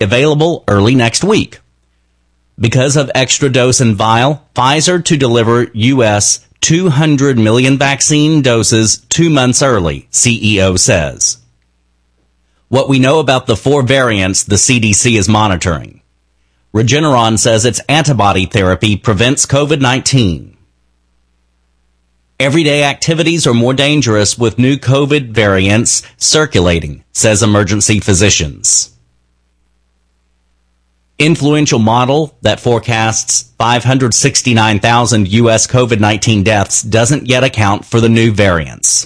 available early next week. Because of extra dose and vial, Pfizer to deliver U.S. 200 million vaccine doses 2 months early, CEO says. What we know about the 4 variants the CDC is monitoring. Regeneron says its antibody therapy prevents COVID-19. Everyday activities are more dangerous with new COVID variants circulating, says emergency physicians. Influential model that forecasts 569,000 U.S. COVID-19 deaths doesn't yet account for the new variants.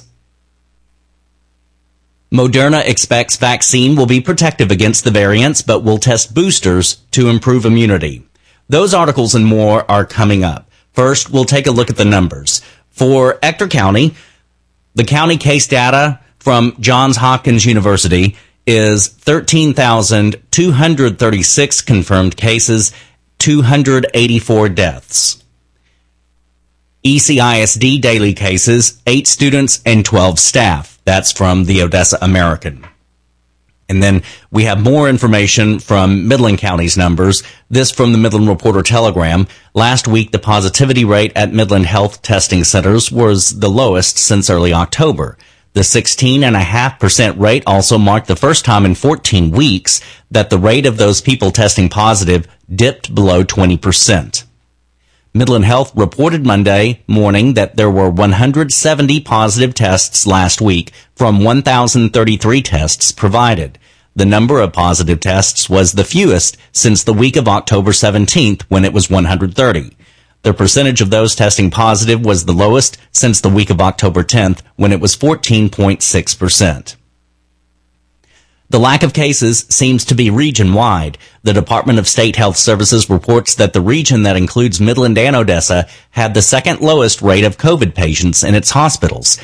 Moderna expects vaccine will be protective against the variants, but will test boosters to improve immunity. Those articles and more are coming up. First, we'll take a look at the numbers. For Ector County, the county case data from Johns Hopkins University is 13,236 confirmed cases, 284 deaths. ECISD daily cases, 8 students and 12 staff. That's from the Odessa American. And then we have more information from Midland County's numbers. This from the Midland Reporter Telegram. Last week, the positivity rate at Midland Health testing centers was the lowest since early October. The 16.5% rate also marked the first time in 14 weeks that the rate of those people testing positive dipped below 20%. Midland Health reported Monday morning that there were 170 positive tests last week from 1,033 tests provided. The number of positive tests was the fewest since the week of October 17th, when it was 130. The percentage of those testing positive was the lowest since the week of October 10th, when it was 14.6%. The lack of cases seems to be region-wide. The Department of State Health Services reports that the region that includes Midland and Odessa had the second lowest rate of COVID patients in its hospitals,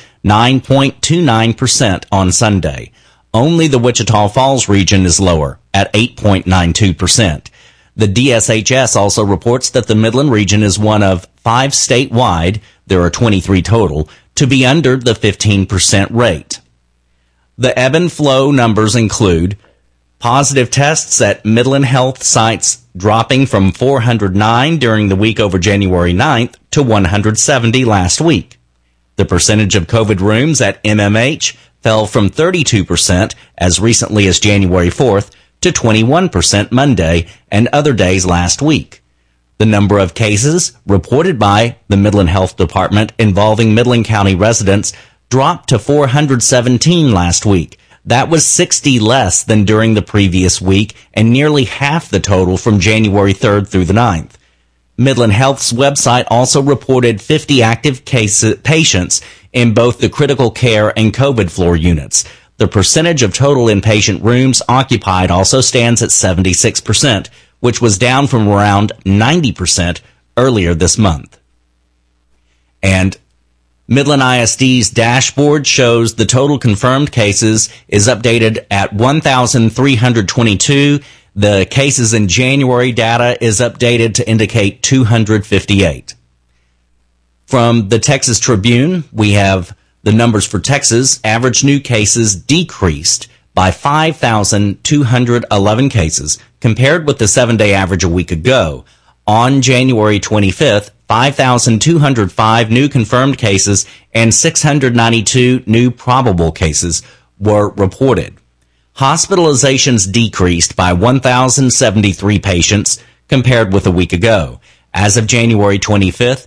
9.29% on Sunday. Only the Wichita Falls region is lower, at 8.92%. The DSHS also reports that the Midland region is one of 5 statewide, there are 23 total, to be under the 15% rate. The ebb and flow numbers include positive tests at Midland Health sites dropping from 409 during the week over January 9th to 170 last week. The percentage of COVID rooms at MMH fell from 32% as recently as January 4th to 21% Monday and other days last week. The number of cases reported by the Midland Health Department involving Midland County residents dropped to 417 last week. That was 60 less than during the previous week and nearly half the total from January 3rd through the 9th. Midland Health's website also reported 50 active patients in both the critical care and COVID floor units. The percentage of total inpatient rooms occupied also stands at 76%, which was down from around 90% earlier this month. And Midland ISD's dashboard shows the total confirmed cases is updated at 1,322. The cases in January data is updated to indicate 258. From the Texas Tribune, we have the numbers for Texas. Average new cases decreased by 5,211 cases compared with the 7-day average a week ago. On January 25th, 5,205 new confirmed cases and 692 new probable cases were reported. Hospitalizations decreased by 1,073 patients compared with a week ago. As of January 25th,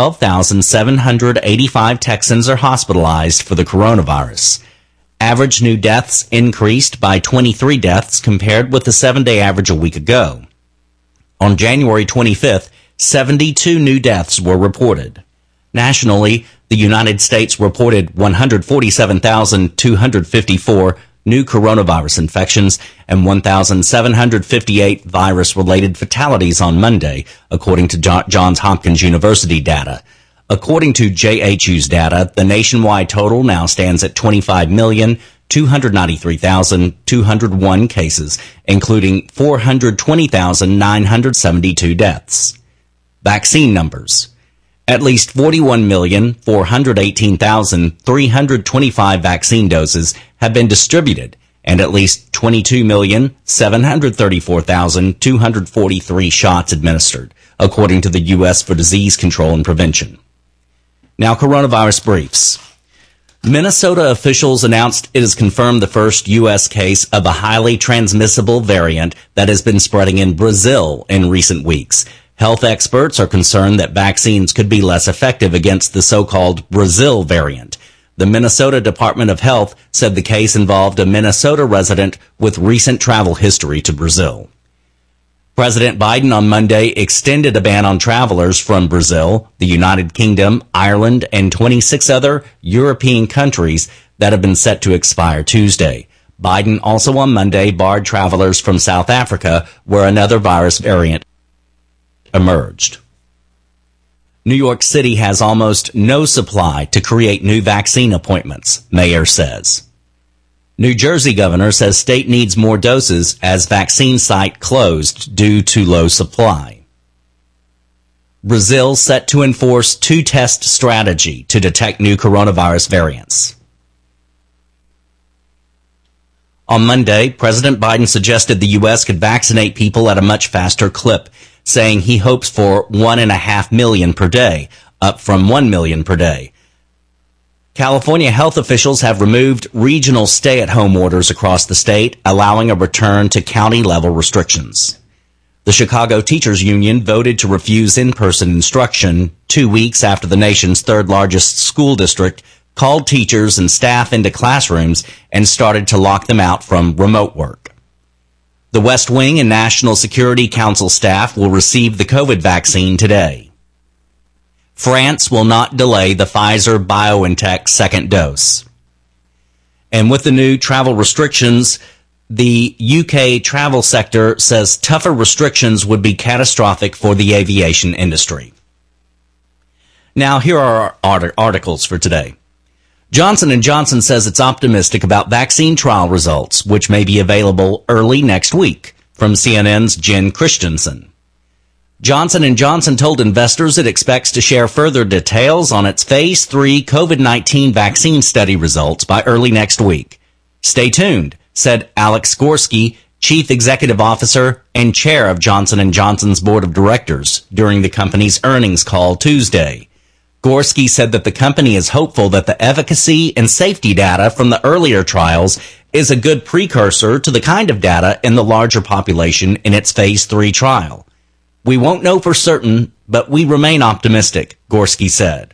12,785 Texans are hospitalized for the coronavirus. Average new deaths increased by 23 deaths compared with the 7-day average a week ago. On January 25th, 72 new deaths were reported. Nationally, the United States reported 147,254 new coronavirus infections and 1,758 virus-related fatalities on Monday, according to Johns Hopkins University data. According to JHU's data, the nationwide total now stands at 25,293,201 cases, including 420,972 deaths. Vaccine numbers. At least 41,418,325 vaccine doses have been distributed, and at least 22,734,243 shots administered, according to the U.S. for Disease Control and Prevention. Now, coronavirus briefs. Minnesota officials announced it has confirmed the first U.S. case of a highly transmissible variant that has been spreading in Brazil in recent weeks. Health experts are concerned that vaccines could be less effective against the so-called Brazil variant. The Minnesota Department of Health said the case involved a Minnesota resident with recent travel history to Brazil. President Biden on Monday extended a ban on travelers from Brazil, the United Kingdom, Ireland, and 26 other European countries that have been set to expire Tuesday. Biden also on Monday barred travelers from South Africa, where another virus variant emerged. New York City has almost no supply to create new vaccine appointments, mayor says. New Jersey governor says state needs more doses as vaccine site closed due to low supply. Brazil set to enforce two-test strategy to detect new coronavirus variants. On Monday, President Biden suggested the U.S. could vaccinate people at a much faster clip, saying he hopes for 1.5 million per day, up from 1 million per day. California health officials have removed regional stay-at-home orders across the state, allowing a return to county-level restrictions. The Chicago Teachers Union voted to refuse in-person instruction 2 weeks after the nation's third-largest school district called teachers and staff into classrooms and started to lock them out from remote work. The West Wing and National Security Council staff will receive the COVID vaccine today. France will not delay the Pfizer-BioNTech second dose. And with the new travel restrictions, the UK travel sector says tougher restrictions would be catastrophic for the aviation industry. Now, here are our articles for today. Johnson & Johnson says it's optimistic about vaccine trial results, which may be available early next week, from CNN's Jen Christensen. Johnson & Johnson told investors it expects to share further details on its Phase 3 COVID-19 vaccine study results by early next week. Stay tuned, said Alex Gorsky, Chief Executive Officer and Chair of Johnson & Johnson's Board of Directors, during the company's earnings call Tuesday. Gorsky said that the company is hopeful that the efficacy and safety data from the earlier trials is a good precursor to the kind of data in the larger population in its Phase 3 trial. We won't know for certain, but we remain optimistic, Gorsky said.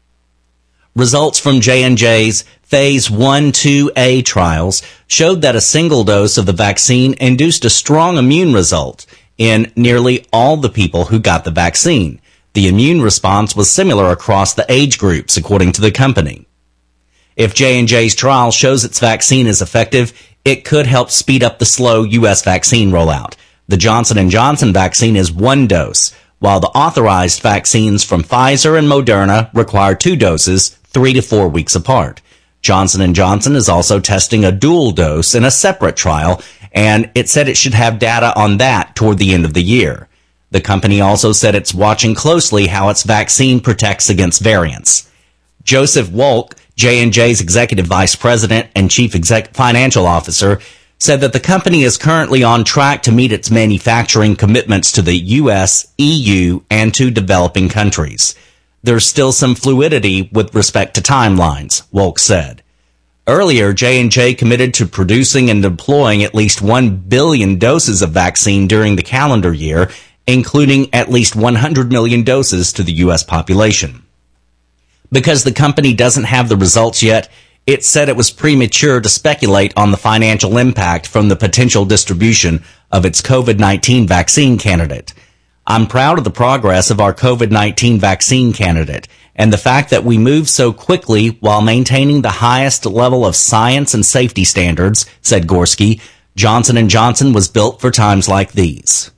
Results from J&J's Phase 1-2A trials showed that a single dose of the vaccine induced a strong immune result in nearly all the people who got the vaccine. The immune response was similar across the age groups, according to the company. If J&J's trial shows its vaccine is effective, it could help speed up the slow U.S. vaccine rollout. The Johnson & Johnson vaccine is 1 dose, while the authorized vaccines from Pfizer and Moderna require 2 doses, 3 to 4 weeks apart. Johnson & Johnson is also testing a dual dose in a separate trial, and it said it should have data on that toward the end of the year. The company also said it's watching closely how its vaccine protects against variants. Joseph Wolk, J&J's Executive Vice President and Chief Financial Officer, said that the company is currently on track to meet its manufacturing commitments to the U.S., EU, and to developing countries. There's still some fluidity with respect to timelines, Wolk said. Earlier, J&J committed to producing and deploying at least 1 billion doses of vaccine during the calendar year, including at least 100 million doses to the U.S. population. Because the company doesn't have the results yet, it said it was premature to speculate on the financial impact from the potential distribution of its COVID-19 vaccine candidate. I'm proud of the progress of our COVID-19 vaccine candidate and the fact that we moved so quickly while maintaining the highest level of science and safety standards, said Gorsky. Johnson & Johnson was built for times like these.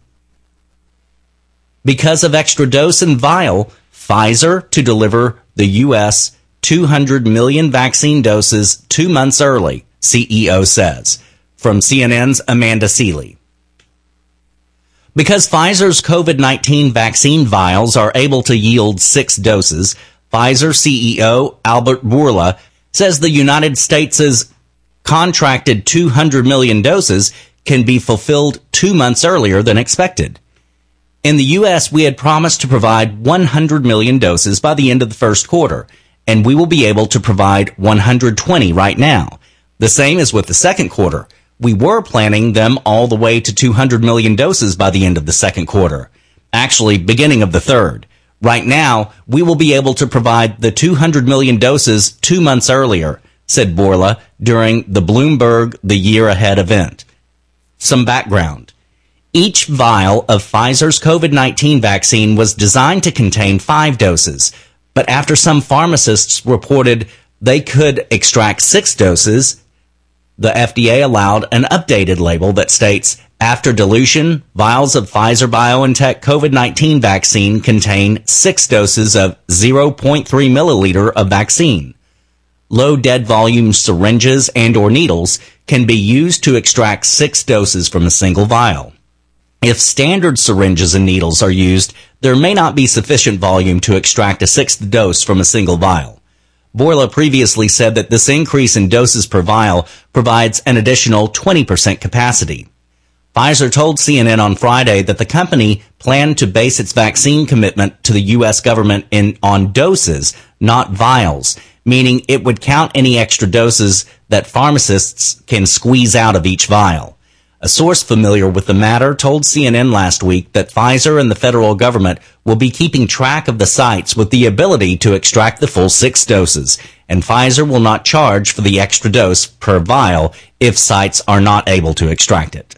Because of extra dose and vial, Pfizer to deliver the U.S. 200 million vaccine doses 2 months early, CEO says. From CNN's Amanda Seeley. Because Pfizer's COVID-19 vaccine vials are able to yield 6 doses, Pfizer CEO Albert Bourla says the United States' contracted 200 million doses can be fulfilled 2 months earlier than expected. In the U.S., we had promised to provide 100 million doses by the end of the first quarter, and we will be able to provide 120 right now. The same as with the second quarter. We were planning them all the way to 200 million doses by the end of the second quarter. Actually, beginning of the third. Right now, we will be able to provide the 200 million doses 2 months earlier, said Bourla during the Bloomberg The Year Ahead event. Some background. Each vial of Pfizer's COVID-19 vaccine was designed to contain 5 doses, but after some pharmacists reported they could extract 6 doses, the FDA allowed an updated label that states, after dilution, vials of Pfizer-BioNTech COVID-19 vaccine contain 6 doses of 0.3 milliliter of vaccine. Low dead volume syringes and or needles can be used to extract 6 doses from a single vial. If standard syringes and needles are used, there may not be sufficient volume to extract a 6th dose from a single vial. Bourla previously said that this increase in doses per vial provides an additional 20% capacity. Pfizer told CNN on Friday that the company planned to base its vaccine commitment to the U.S. government on doses, not vials, meaning it would count any extra doses that pharmacists can squeeze out of each vial. A source familiar with the matter told CNN last week that Pfizer and the federal government will be keeping track of the sites with the ability to extract the full 6 doses, and Pfizer will not charge for the extra dose per vial if sites are not able to extract it.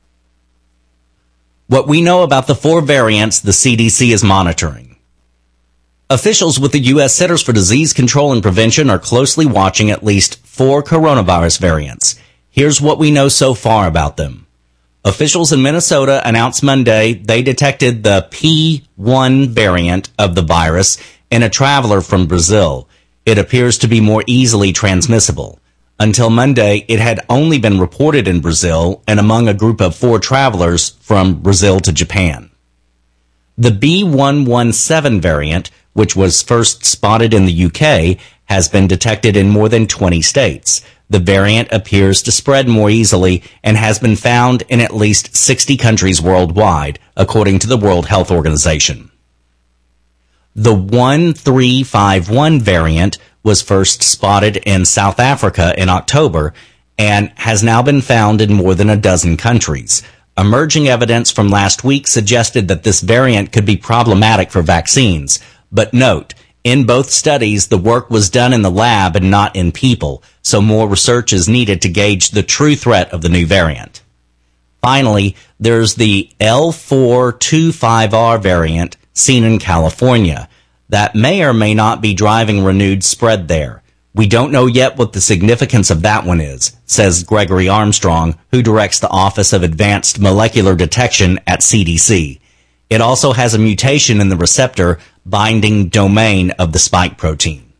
What we know about the 4 variants the CDC is monitoring. Officials with the U.S. Centers for Disease Control and Prevention are closely watching at least 4 coronavirus variants. Here's what we know so far about them. Officials in Minnesota announced Monday they detected the P1 variant of the virus in a traveler from Brazil. It appears to be more easily transmissible. Until Monday, it had only been reported in Brazil and among a group of 4 travelers from Brazil to Japan. The B117 variant, which was first spotted in the UK, has been detected in more than 20 states. The variant appears to spread more easily and has been found in at least 60 countries worldwide, according to the World Health Organization. The 1351 variant was first spotted in South Africa in October and has now been found in more than a dozen countries. Emerging evidence from last week suggested that this variant could be problematic for vaccines. But note, in both studies, the work was done in the lab and not in people, so more research is needed to gauge the true threat of the new variant. Finally, there's the L425R variant seen in California. That may or may not be driving renewed spread there. We don't know yet what the significance of that one is, says Gregory Armstrong, who directs the Office of Advanced Molecular Detection at CDC. It also has a mutation in the receptor binding domain of the spike protein.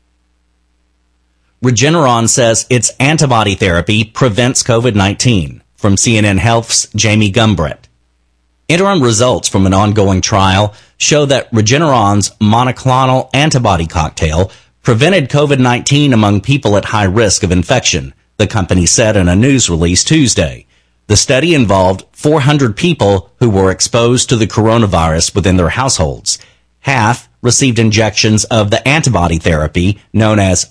Regeneron says its antibody therapy prevents COVID-19. From CNN Health's Jamie Gumbrett. Interim results from an ongoing trial show that Regeneron's monoclonal antibody cocktail prevented COVID-19 among people at high risk of infection, the company said in a news release Tuesday. The study involved 400 people who were exposed to the coronavirus within their households. Half received injections of the antibody therapy known as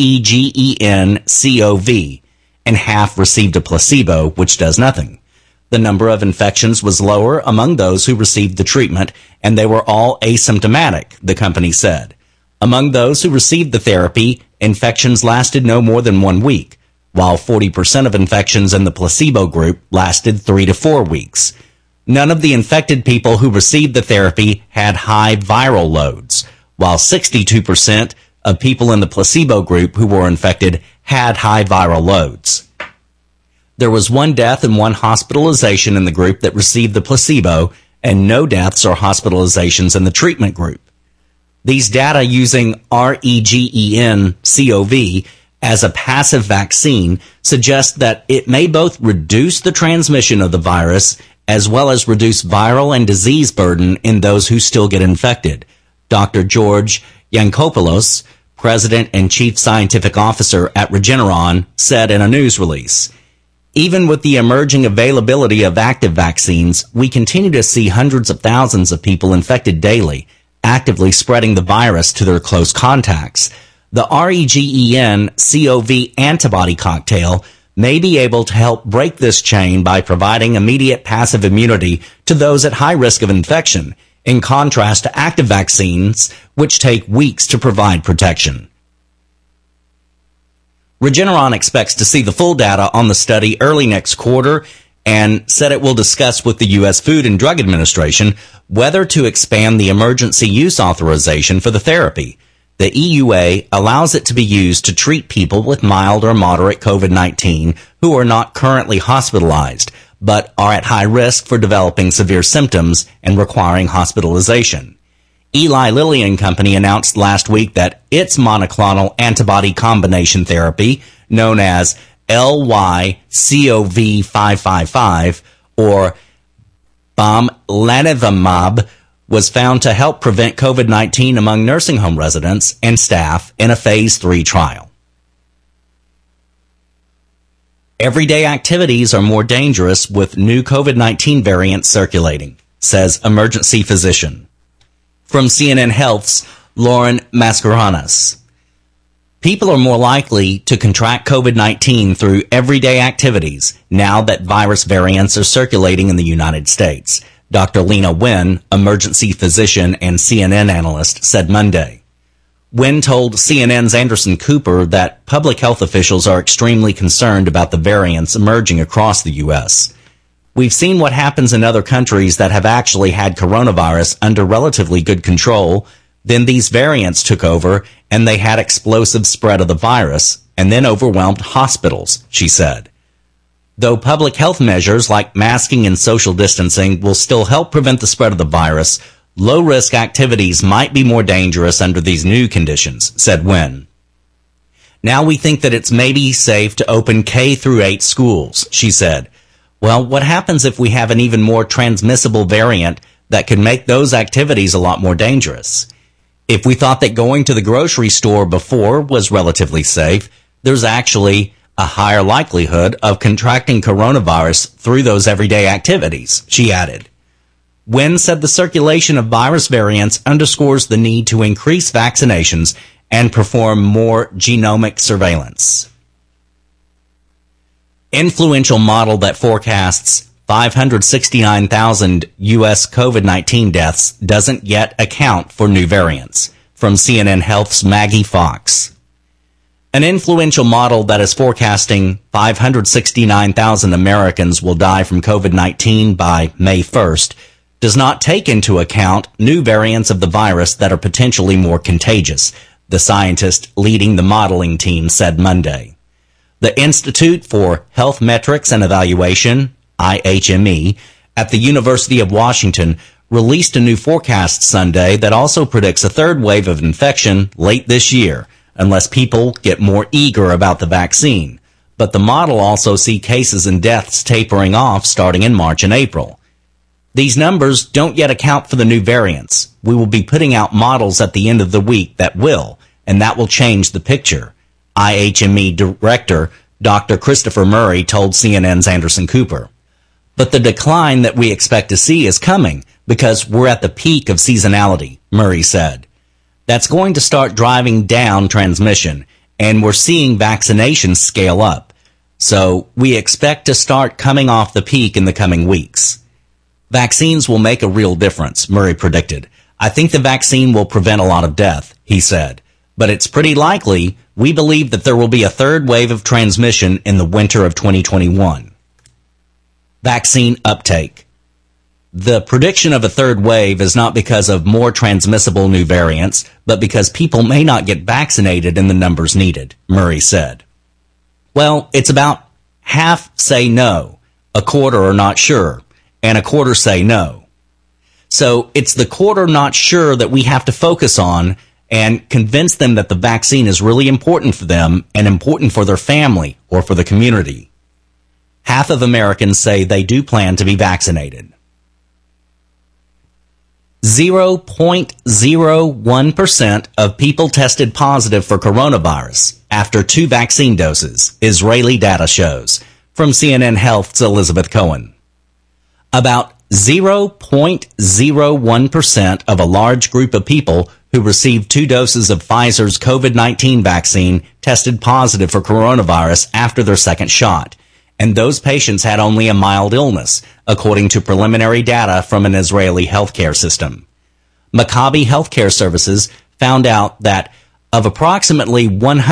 REGEN-COV, and half received a placebo, which does nothing. The number of infections was lower among those who received the treatment, and they were all asymptomatic, the company said. Among those who received the therapy, infections lasted no more than 1 week, while 40% of infections in the placebo group lasted 3 to 4 weeks. None of the infected people who received the therapy had high viral loads, while 62% of people in the placebo group who were infected had high viral loads. There was 1 death and 1 hospitalization in the group that received the placebo, and no deaths or hospitalizations in the treatment group. These data using REGEN-COV as a passive vaccine suggest that it may both reduce the transmission of the virus as well as reduce viral and disease burden in those who still get infected. Dr. George Yancopoulos, President and Chief Scientific Officer at Regeneron, said in a news release. Even with the emerging availability of active vaccines, we continue to see hundreds of thousands of people infected daily, actively spreading the virus to their close contacts. The REGEN-COV antibody cocktail may be able to help break this chain by providing immediate passive immunity to those at high risk of infection, in contrast to active vaccines, which take weeks to provide protection. Regeneron expects to see the full data on the study early next quarter and said it will discuss with the U.S. Food and Drug Administration whether to expand the emergency use authorization for the therapy. The EUA allows it to be used to treat people with mild or moderate COVID-19 who are not currently hospitalized, but are at high risk for developing severe symptoms and requiring hospitalization. Eli Lilly and Company announced last week that its monoclonal antibody combination therapy, known as LY-CoV555 or bamlanivimab, was found to help prevent COVID-19 among nursing home residents and staff in a phase 3 trial. Everyday activities are more dangerous with new COVID-19 variants circulating, says emergency physician. From CNN Health's Lauren Mascarenas. People are more likely to contract COVID-19 through everyday activities now that virus variants are circulating in the United States. Dr. Lena Wen, emergency physician and CNN analyst, said Monday. Wen told CNN's Anderson Cooper that public health officials are extremely concerned about the variants emerging across the U.S. We've seen what happens in other countries that have actually had coronavirus under relatively good control. Then these variants took over and they had explosive spread of the virus and then overwhelmed hospitals, she said. Though public health measures like masking and social distancing will still help prevent the spread of the virus, low-risk activities might be more dangerous under these new conditions, said Wen. Now we think that it's maybe safe to open K through 8 schools, she said. Well, what happens if we have an even more transmissible variant that could make those activities a lot more dangerous? If we thought that going to the grocery store before was relatively safe, there's actually a higher likelihood of contracting coronavirus through those everyday activities, she added. Wen said the circulation of virus variants underscores the need to increase vaccinations and perform more genomic surveillance. Influential model that forecasts 569,000 U.S. COVID-19 deaths doesn't yet account for new variants. From CNN Health's Maggie Fox. An influential model that is forecasting 569,000 Americans will die from COVID-19 by May 1st does not take into account new variants of the virus that are potentially more contagious, the scientist leading the modeling team said Monday. The Institute for Health Metrics and Evaluation, IHME, at the University of Washington released a new forecast Sunday that also predicts a third wave of infection late this year, unless people get more eager about the vaccine. But the model also see cases and deaths tapering off starting in March and April. These numbers don't yet account for the new variants. We will be putting out models at the end of the week that will, and that will change the picture. IHME Director Dr. Christopher Murray told CNN's Anderson Cooper. But the decline that we expect to see is coming because we're at the peak of seasonality, Murray said. That's going to start driving down transmission, and we're seeing vaccinations scale up. So we expect to start coming off the peak in the coming weeks. Vaccines will make a real difference, Murray predicted. I think the vaccine will prevent a lot of death, he said. But it's pretty likely we believe that there will be a third wave of transmission in the winter of 2021. Vaccine uptake. The prediction of a third wave is not because of more transmissible new variants, but because people may not get vaccinated in the numbers needed, Murray said. Well, it's about half say no, a quarter are not sure, and a quarter say no. So it's the quarter not sure that we have to focus on and convince them that the vaccine is really important for them and important for their family or for the community. Half of Americans say they do plan to be vaccinated. 0.01% of people tested positive for coronavirus after 2 vaccine doses, Israeli data shows. From CNN Health's Elizabeth Cohen. About 0.01% of a large group of people who received 2 doses of Pfizer's COVID-19 vaccine tested positive for coronavirus after their second shot. And those patients had only a mild illness, according to preliminary data from an Israeli healthcare system. Maccabi Healthcare Services found out that of approximately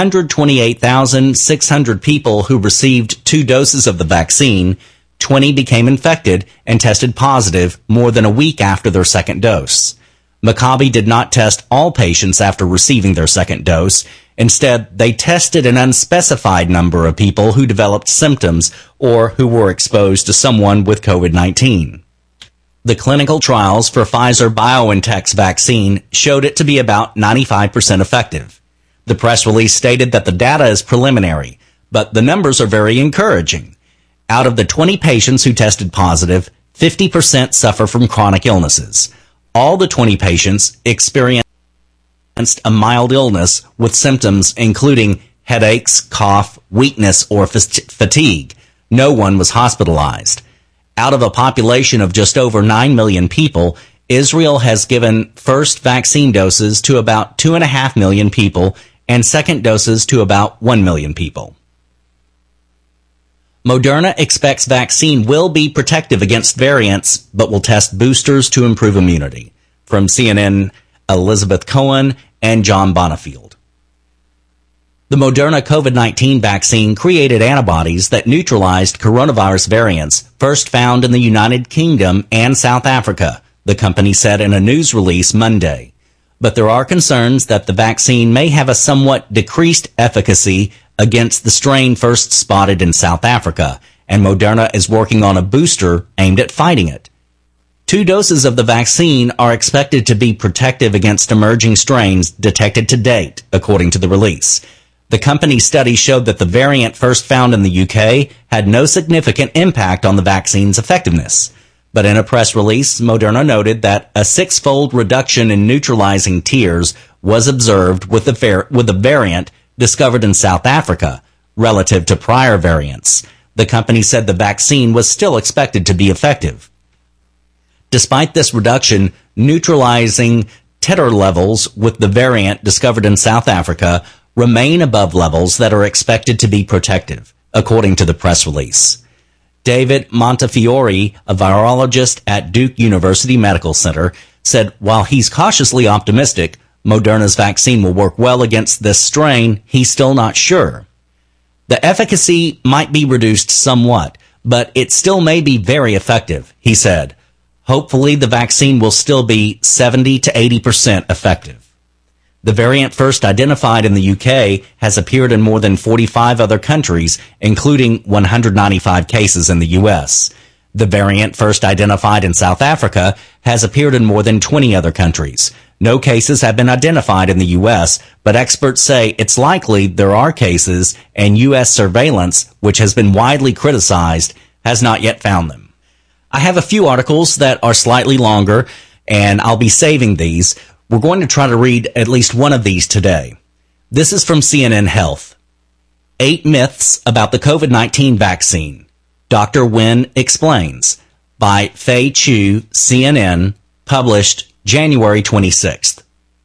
128,600 people who received 2 doses of the vaccine, 20 became infected and tested positive more than a week after their second dose. Maccabi did not test all patients after receiving their second dose. Instead, they tested an unspecified number of people who developed symptoms or who were exposed to someone with COVID-19. The clinical trials for Pfizer-BioNTech's vaccine showed it to be about 95% effective. The press release stated that the data is preliminary, but the numbers are very encouraging. Out of the 20 patients who tested positive, 50% suffer from chronic illnesses. All the 20 patients experienced a mild illness with symptoms including headaches, cough, weakness, or fatigue. No one was hospitalized. Out of a population of just over 9 million people, Israel has given first vaccine doses to about 2.5 million people and second doses to about 1 million people. Moderna expects vaccine will be protective against variants, but will test boosters to improve immunity. From CNN, Elizabeth Cohen and John Bonifield. The Moderna COVID-19 vaccine created antibodies that neutralized coronavirus variants first found in the United Kingdom and South Africa, the company said in a news release Monday. But there are concerns that the vaccine may have a somewhat decreased efficacy against the strain first spotted in South Africa, and Moderna is working on a booster aimed at fighting it. 2 doses of the vaccine are expected to be protective against emerging strains detected to date, according to the release. The company's study showed that the variant first found in the UK had no significant impact on the vaccine's effectiveness. But in a press release, Moderna noted that a 6-fold reduction in neutralizing titers was observed with the variant discovered in South Africa relative to prior variants. The company said the vaccine was still expected to be effective. Despite this reduction, neutralizing titer levels with the variant discovered in South Africa remain above levels that are expected to be protective, according to the press release. David Montefiore, a virologist at Duke University Medical Center, said while he's cautiously optimistic Moderna's vaccine will work well against this strain, he's still not sure. The efficacy might be reduced somewhat, but it still may be very effective, he said. Hopefully the vaccine will still be 70 to 80% effective. The variant first identified in the UK has appeared in more than 45 other countries, including 195 cases in the US. The variant first identified in South Africa has appeared in more than 20 other countries. No cases have been identified in the US, but experts say it's likely there are cases, and US surveillance, which has been widely criticized, has not yet found them. I have a few articles that are slightly longer, and I'll be saving these. We're going to try to read at least one of these today. This is from CNN Health. 8 myths about the COVID-19 vaccine. Dr. Wen explains. By Fei Chu, CNN, published January 26th.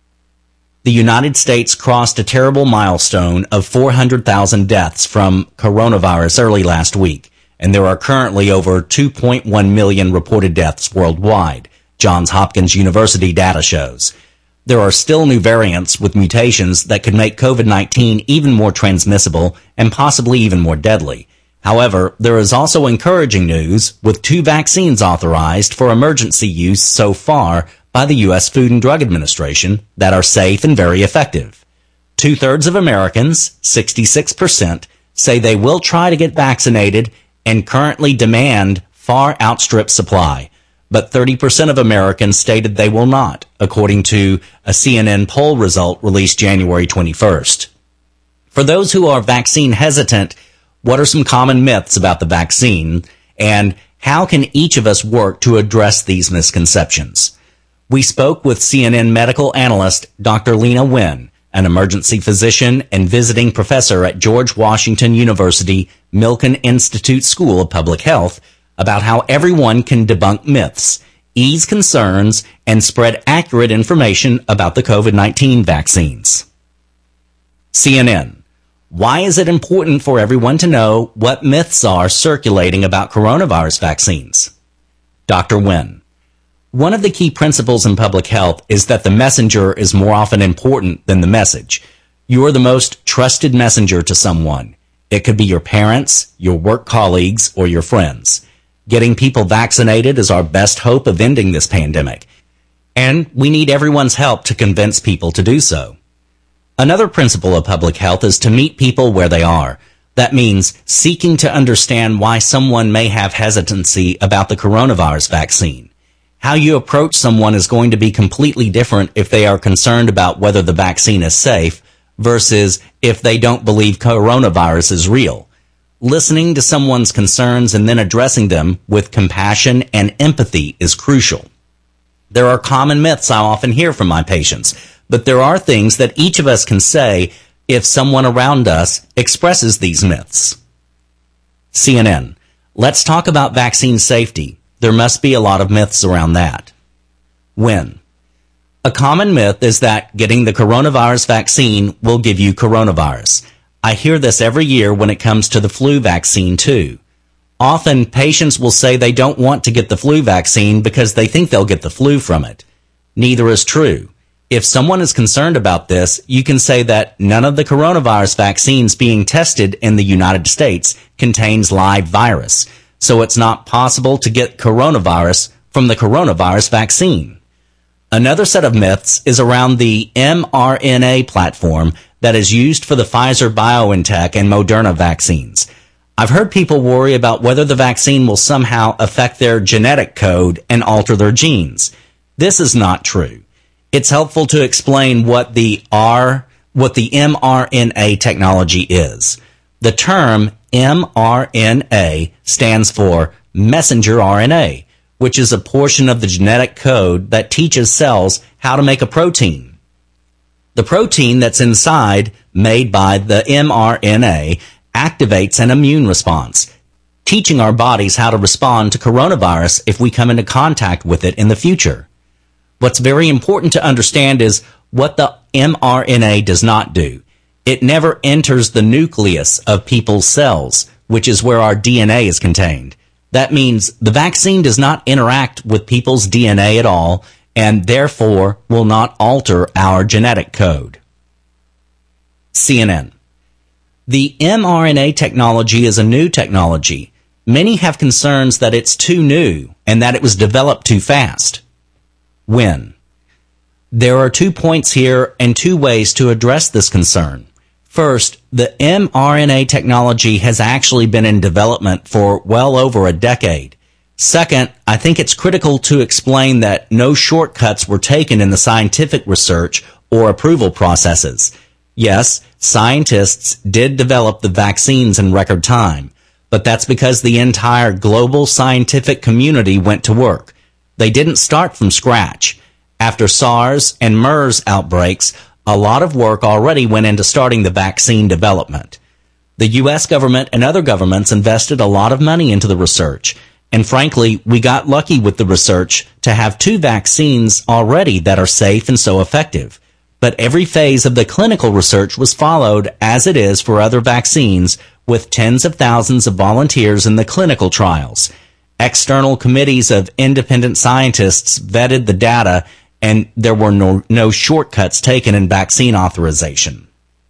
The United States crossed a terrible milestone of 400,000 deaths from coronavirus early last week, and there are currently over 2.1 million reported deaths worldwide, Johns Hopkins University data shows. There are still new variants with mutations that could make COVID-19 even more transmissible and possibly even more deadly. However, there is also encouraging news with 2 vaccines authorized for emergency use so far by the U.S. Food and Drug Administration that are safe and very effective. 2/3 of Americans, 66%, say they will try to get vaccinated and currently demand far outstrip supply. But 30% of Americans stated they will not, according to a CNN poll result released January 21st. For those who are vaccine hesitant, what are some common myths about the vaccine, and how can each of us work to address these misconceptions? We spoke with CNN medical analyst Dr. Lena Wen, an emergency physician and visiting professor at George Washington University Milken Institute School of Public Health, about how everyone can debunk myths, ease concerns, and spread accurate information about the COVID-19 vaccines. CNN. Why is it important for everyone to know what myths are circulating about coronavirus vaccines? Dr. Wen. One of the key principles in public health is that the messenger is more often important than the message. You are the most trusted messenger to someone. It could be your parents, your work colleagues, or your friends. Getting people vaccinated is our best hope of ending this pandemic, and we need everyone's help to convince people to do so. Another principle of public health is to meet people where they are. That means seeking to understand why someone may have hesitancy about the coronavirus vaccine. How you approach someone is going to be completely different if they are concerned about whether the vaccine is safe versus if they don't believe coronavirus is real. Listening to someone's concerns and then addressing them with compassion and empathy is crucial. There are common myths I often hear from my patients, but there are things that each of us can say if someone around us expresses these myths. CNN. Let's talk about vaccine safety. There must be a lot of myths around that. When? A common myth is that getting the coronavirus vaccine will give you coronavirus. I hear this every year when it comes to the flu vaccine too. Often patients will say they don't want to get the flu vaccine because they think they'll get the flu from it. Neither is true. If someone is concerned about this, you can say that none of the coronavirus vaccines being tested in the United States contains live virus, so it's not possible to get coronavirus from the coronavirus vaccine. Another set of myths is around the mRNA platform that is used for the Pfizer-BioNTech and Moderna vaccines. I've heard people worry about whether the vaccine will somehow affect their genetic code and alter their genes. This is not true. It's helpful to explain what the mRNA technology is. The term mRNA stands for messenger RNA, which is a portion of the genetic code that teaches cells how to make a protein. The protein that's inside, made by the mRNA, activates an immune response, teaching our bodies how to respond to coronavirus if we come into contact with it in the future. What's very important to understand is what the mRNA does not do. It never enters the nucleus of people's cells, which is where our DNA is contained. That means the vaccine does not interact with people's DNA at all, and therefore will not alter our genetic code. CNN. The mRNA technology is a new technology. Many have concerns that it's too new and that it was developed too fast. When? There are 2 points here and 2 ways to address this concern. First, the mRNA technology has actually been in development for well over a decade. Second, I think it's critical to explain that no shortcuts were taken in the scientific research or approval processes. Yes, scientists did develop the vaccines in record time, but that's because the entire global scientific community went to work. They didn't start from scratch. After SARS and MERS outbreaks, a lot of work already went into starting the vaccine development. The U.S. government and other governments invested a lot of money into the research, and frankly, we got lucky with the research to have 2 vaccines already that are safe and so effective. But every phase of the clinical research was followed as it is for other vaccines, with tens of thousands of volunteers in the clinical trials. External committees of independent scientists vetted the data, and there were no shortcuts taken in vaccine authorization.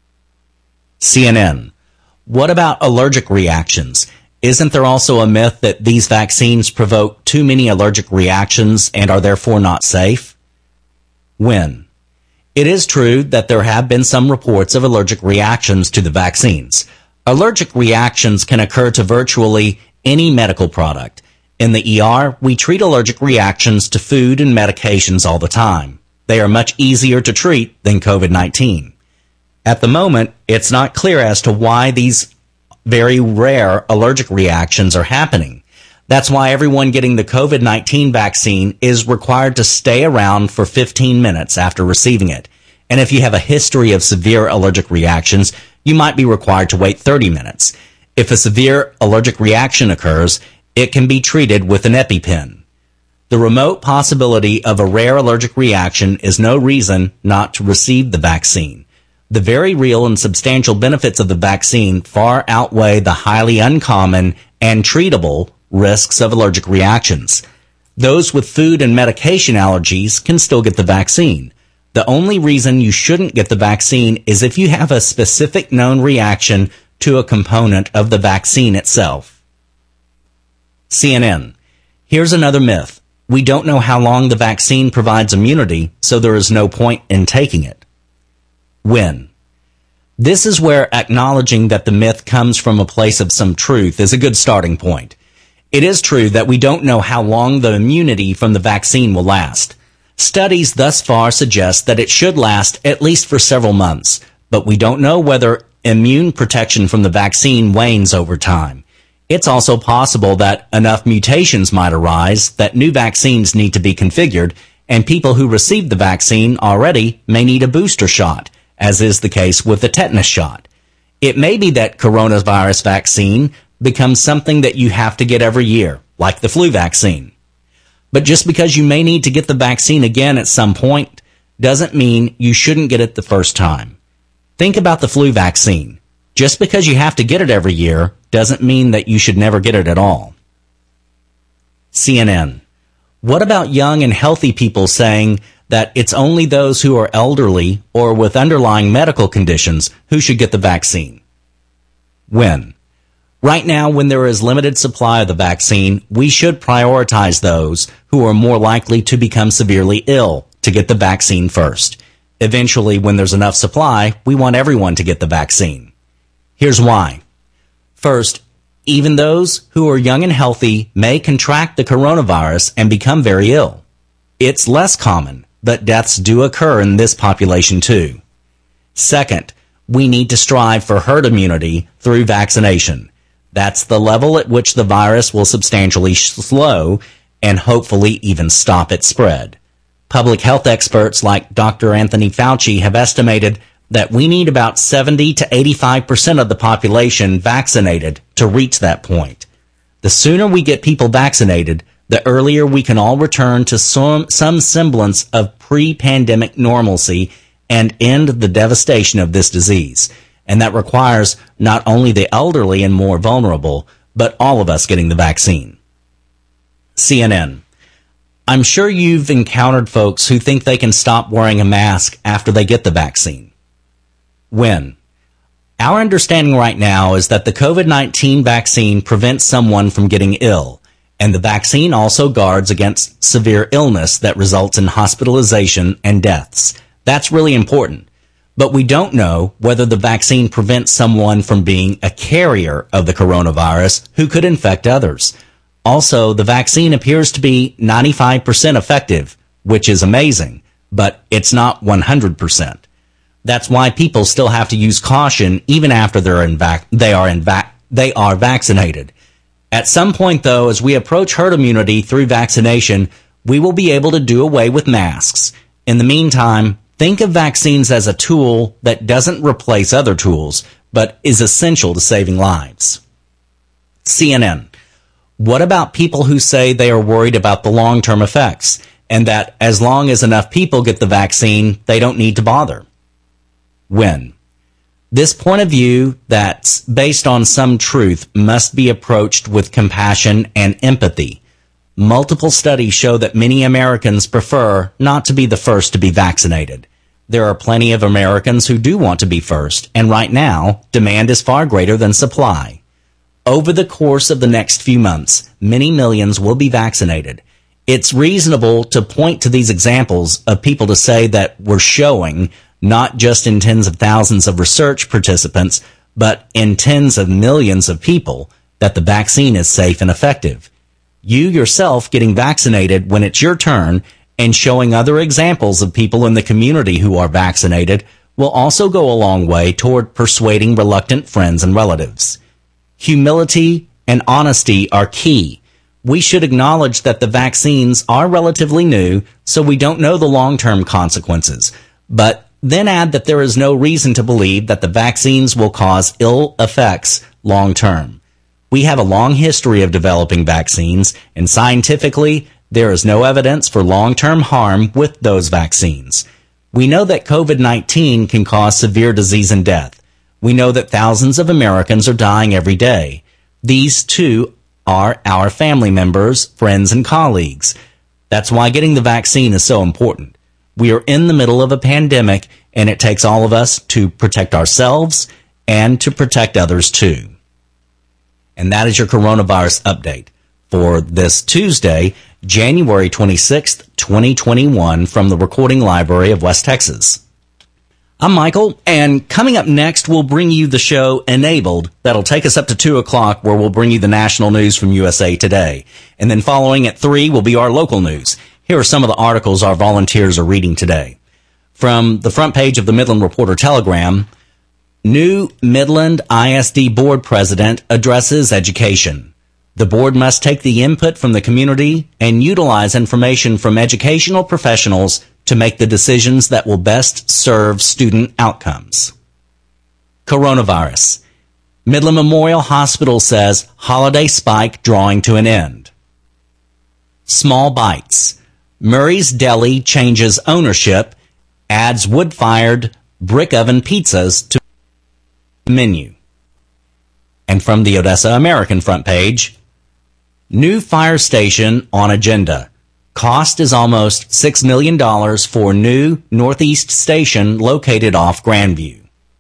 CNN. What about allergic reactions? Isn't there also a myth that these vaccines provoke too many allergic reactions and are therefore not safe? When? It is true that there have been some reports of allergic reactions to the vaccines. Allergic reactions can occur to virtually any medical product. In the ER, we treat allergic reactions to food and medications all the time. They are much easier to treat than COVID-19. At the moment, it's not clear as to why these very rare allergic reactions are happening. That's why everyone getting the COVID-19 vaccine is required to stay around for 15 minutes after receiving it. And if you have a history of severe allergic reactions, you might be required to wait 30 minutes. If a severe allergic reaction occurs, it can be treated with an EpiPen. The remote possibility of a rare allergic reaction is no reason not to receive the vaccine. The very real and substantial benefits of the vaccine far outweigh the highly uncommon and treatable risks of allergic reactions. Those with food and medication allergies can still get the vaccine. The only reason you shouldn't get the vaccine is if you have a specific known reaction to a component of the vaccine itself. CNN. Here's another myth. We don't know how long the vaccine provides immunity, so there is no point in taking it. When? This is where acknowledging that the myth comes from a place of some truth is a good starting point. It is true that we don't know how long the immunity from the vaccine will last. Studies thus far suggest that it should last at least for several months, but we don't know whether immune protection from the vaccine wanes over time. It's also possible that enough mutations might arise that new vaccines need to be configured, and people who received the vaccine already may need a booster shot, as is the case with the tetanus shot. It may be that coronavirus vaccine becomes something that you have to get every year, like the flu vaccine. But just because you may need to get the vaccine again at some point doesn't mean you shouldn't get it the first time. Think about the flu vaccine. Just because you have to get it every year doesn't mean that you should never get it at all. CNN. What about young and healthy people saying that it's only those who are elderly or with underlying medical conditions who should get the vaccine? When? Right now, when there is limited supply of the vaccine, we should prioritize those who are more likely to become severely ill to get the vaccine first. Eventually, when there's enough supply, we want everyone to get the vaccine. Here's why. First, even those who are young and healthy may contract the coronavirus and become very ill. It's less common, but deaths do occur in this population too. Second, we need to strive for herd immunity through vaccination. That's the level at which the virus will substantially slow and hopefully even stop its spread. Public health experts like Dr. Anthony Fauci have estimated that we need about 70 to 85% of the population vaccinated to reach that point. The sooner we get people vaccinated, the earlier we can all return to some semblance of pre-pandemic normalcy and end the devastation of this disease. And that requires not only the elderly and more vulnerable, but all of us getting the vaccine. CNN. I'm sure you've encountered folks who think they can stop wearing a mask after they get the vaccine. When? Our understanding right now is that the COVID-19 vaccine prevents someone from getting ill, and the vaccine also guards against severe illness that results in hospitalization and deaths. That's really important. But we don't know whether the vaccine prevents someone from being a carrier of the coronavirus who could infect others. Also, the vaccine appears to be 95% effective, which is amazing, but it's not 100%. That's why people still have to use caution even after they are vaccinated. At some point, though, as we approach herd immunity through vaccination, we will be able to do away with masks. In the meantime, think of vaccines as a tool that doesn't replace other tools, but is essential to saving lives. CNN. What about people who say they are worried about the long-term effects and that as long as enough people get the vaccine, they don't need to bother? When? This point of view that's based on some truth must be approached with compassion and empathy. Multiple studies show that many Americans prefer not to be the first to be vaccinated. There are plenty of Americans who do want to be first, and right now, demand is far greater than supply. Over the course of the next few months, many millions will be vaccinated. It's reasonable to point to these examples of people to say that we're showing, not just in tens of thousands of research participants, but in tens of millions of people, that the vaccine is safe and effective. You yourself getting vaccinated when it's your turn and showing other examples of people in the community who are vaccinated will also go a long way toward persuading reluctant friends and relatives. Humility and honesty are key. We should acknowledge that the vaccines are relatively new, so we don't know the long-term consequences. But then add that there is no reason to believe that the vaccines will cause ill effects long-term. We have a long history of developing vaccines, and scientifically, there is no evidence for long-term harm with those vaccines. We know that COVID-19 can cause severe disease and death. We know that thousands of Americans are dying every day. These, too, are our family members, friends, and colleagues. That's why getting the vaccine is so important. We are in the middle of a pandemic, and it takes all of us to protect ourselves and to protect others, too. And that is your coronavirus update for this Tuesday, January 26th, 2021, from the Recording Library of West Texas. I'm Michael, and coming up next, we'll bring you the show Enabled. That'll take us up to 2 o'clock, where we'll bring you the national news from USA Today. And then following at 3 will be our local news. Here are some of the articles our volunteers are reading today. From the front page of the Midland Reporter Telegram, new Midland ISD board president addresses education. The board must take the input from the community and utilize information from educational professionals to make the decisions that will best serve student outcomes. Coronavirus. Midland Memorial Hospital says holiday spike drawing to an end. Small bites. Murray's Deli changes ownership, adds wood-fired brick oven pizzas to menu. And from the Odessa American front page, new fire station on agenda. Cost is almost $6 million for new Northeast station located off Grandview.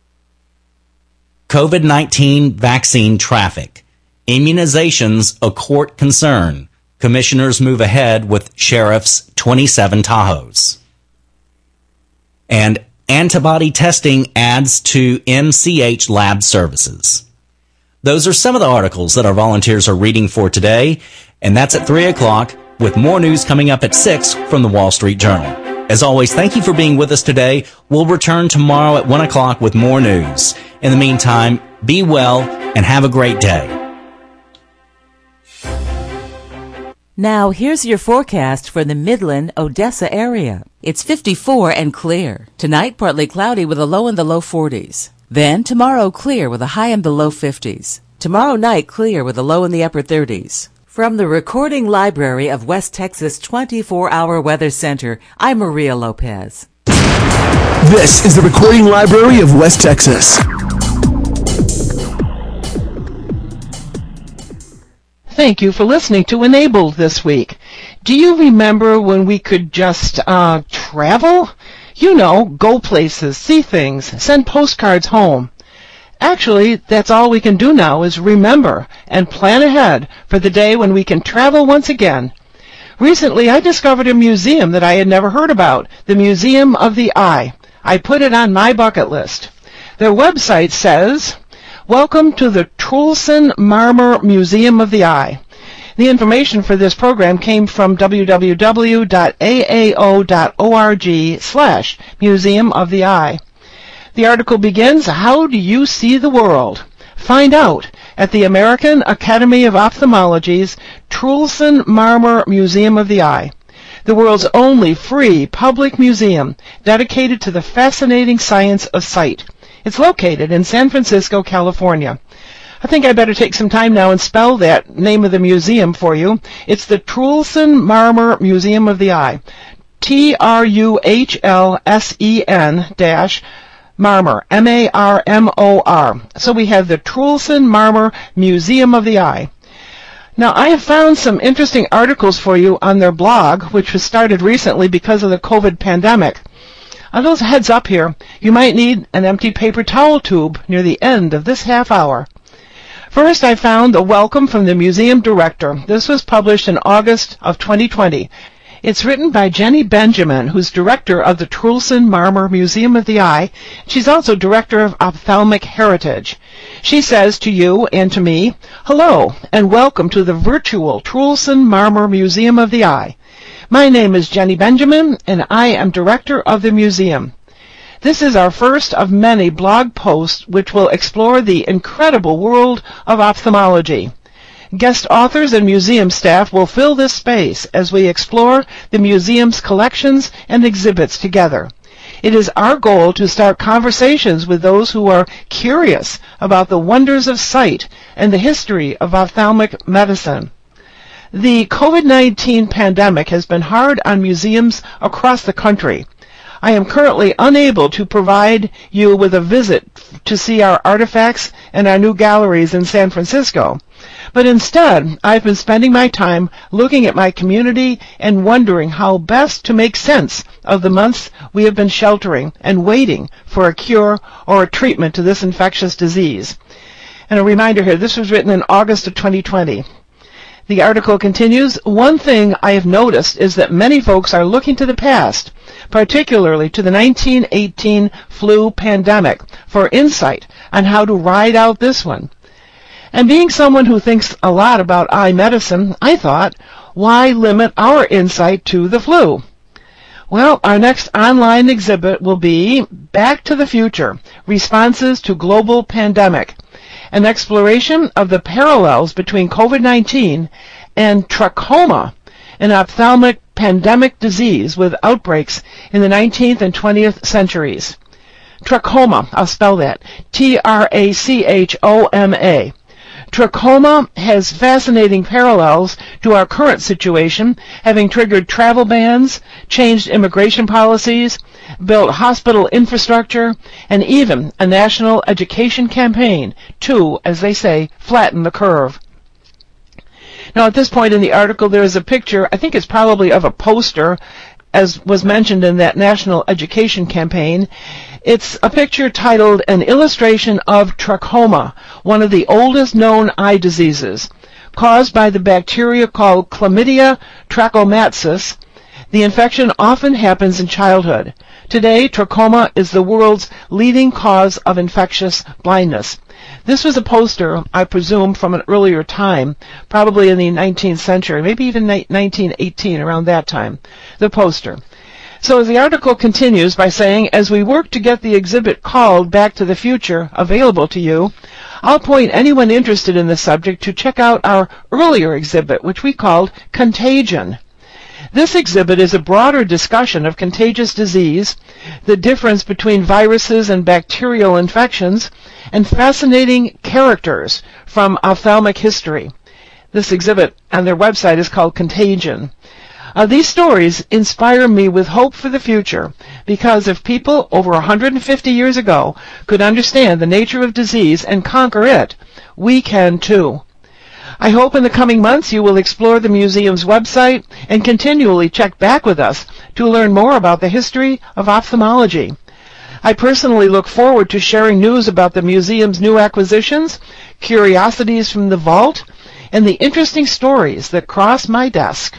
COVID-19 vaccine traffic. Immunizations a court concern. Commissioners move ahead with sheriff's 27 Tahoes. And antibody testing adds to MCH lab services. Those are some of the articles that our volunteers are reading for today, and that's at 3 o'clock, with more news coming up at 6 from the Wall Street Journal. As always, thank you for being with us today. We'll return tomorrow at 1 o'clock with more news. In the meantime, be well and have a great day. Now, here's your forecast for the Midland, Odessa area. It's 54 and clear. Tonight, partly cloudy with a low in the low 40s. Then, tomorrow, clear with a high in the low 50s. Tomorrow night, clear with a low in the upper 30s. From the Recording Library of West Texas 24-Hour Weather Center, I'm Maria Lopez. This is the Recording Library of West Texas. Thank you for listening to Enabled this week. Do you remember when we could just travel? You know, go places, see things, send postcards home. Actually, that's all we can do now is remember and plan ahead for the day when we can travel once again. Recently, I discovered a museum that I had never heard about, the Museum of the Eye. I put it on my bucket list. Their website says, "Welcome to the Trulson Marmer Museum of the Eye." The information for this program came from www.aao.org/Museum of the Eye. The article begins, "How do you see the world?" Find out at the American Academy of Ophthalmology's Trulson Marmer Museum of the Eye, the world's only free public museum dedicated to the fascinating science of sight. It's located in San Francisco, California. I think I better take some time now and spell that name of the museum for you. It's the Trulson Marmer Museum of the Eye. TRUHLSEN Marmor, So we have the Trulson Marmer Museum of the Eye. Now, I have found some interesting articles for you on their blog, which was started recently because of the COVID pandemic. A little heads up here, you might need an empty paper towel tube near the end of this half hour. First, I found a welcome from the museum director. This was published in August of 2020. It's written by Jenny Benjamin, who's director of the Trulson Marmer Museum of the Eye. She's also director of Ophthalmic Heritage. She says to you and to me, "Hello, and welcome to the virtual Trulson Marmer Museum of the Eye. My name is Jenny Benjamin, and I am director of the museum. This is our first of many blog posts which will explore the incredible world of ophthalmology. Guest authors and museum staff will fill this space as we explore the museum's collections and exhibits together. It is our goal to start conversations with those who are curious about the wonders of sight and the history of ophthalmic medicine. The COVID-19 pandemic has been hard on museums across the country. I am currently unable to provide you with a visit to see our artifacts and our new galleries in San Francisco. But instead, I've been spending my time looking at my community and wondering how best to make sense of the months we have been sheltering and waiting for a cure or a treatment to this infectious disease. And a reminder here, this was written in August of 2020. The article continues, one thing I have noticed is that many folks are looking to the past, particularly to the 1918 flu pandemic, for insight on how to ride out this one. And being someone who thinks a lot about eye medicine, I thought, why limit our insight to the flu? Well, our next online exhibit will be Back to the Future, Responses to Global Pandemic, an exploration of the parallels between COVID-19 and trachoma, an ophthalmic pandemic disease with outbreaks in the 19th and 20th centuries. Trachoma, I'll spell that, Trachoma. Trachoma has fascinating parallels to our current situation, having triggered travel bans, changed immigration policies, built hospital infrastructure, and even a national education campaign to, as they say, flatten the curve. Now, at this point in the article, there is a picture, I think it's probably of a poster, as was mentioned in that national education campaign. It's a picture titled An Illustration of Trachoma, one of the oldest known eye diseases, caused by the bacteria called Chlamydia trachomatis. The infection often happens in childhood. Today, trachoma is the world's leading cause of infectious blindness. This was a poster, I presume, from an earlier time, probably in the 19th century, maybe even 1918, around that time, the poster. So the article continues by saying, as we work to get the exhibit called Back to the Future available to you, I'll point anyone interested in the subject to check out our earlier exhibit, which we called Contagion. This exhibit is a broader discussion of contagious disease, the difference between viruses and bacterial infections, and fascinating characters from ophthalmic history. This exhibit on their website is called Contagion. These stories inspire me with hope for the future, because if people over 150 years ago could understand the nature of disease and conquer it, we can too. I hope in the coming months you will explore the museum's website and continually check back with us to learn more about the history of ophthalmology. I personally look forward to sharing news about the museum's new acquisitions, curiosities from the vault, and the interesting stories that cross my desk.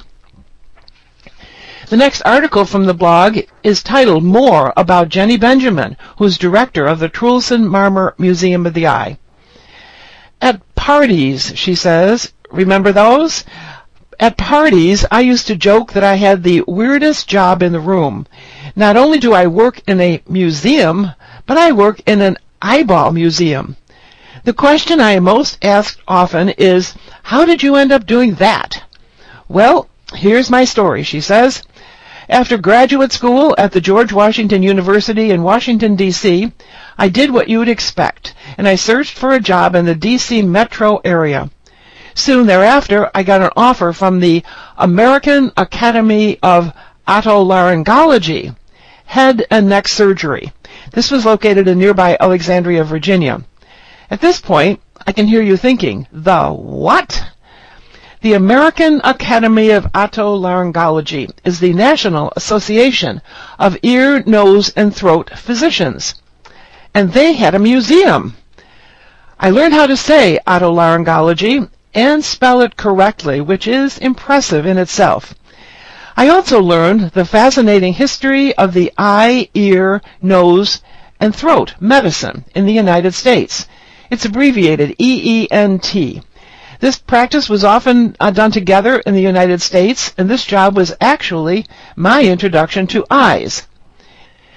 The next article from the blog is titled More About Jenny Benjamin, who's director of the Truelson Marmor Museum of the Eye. At parties, she says, remember those? At parties, I used to joke that I had the weirdest job in the room. Not only do I work in a museum, but I work in an eyeball museum. The question I am most asked often is, how did you end up doing that? Well, here's my story, she says. After graduate school at the George Washington University in Washington, D.C., I did what you would expect, and I searched for a job in the D.C. metro area. Soon thereafter, I got an offer from the American Academy of Otolaryngology, head and neck surgery. This was located in nearby Alexandria, Virginia. At this point, I can hear you thinking, the what? The American Academy of Otolaryngology is the National Association of Ear, Nose, and Throat Physicians. And they had a museum. I learned how to say otolaryngology and spell it correctly, which is impressive in itself. I also learned the fascinating history of the eye, ear, nose, and throat medicine in the United States. It's abbreviated EENT. This practice was often done together in the United States, and this job was actually my introduction to eyes.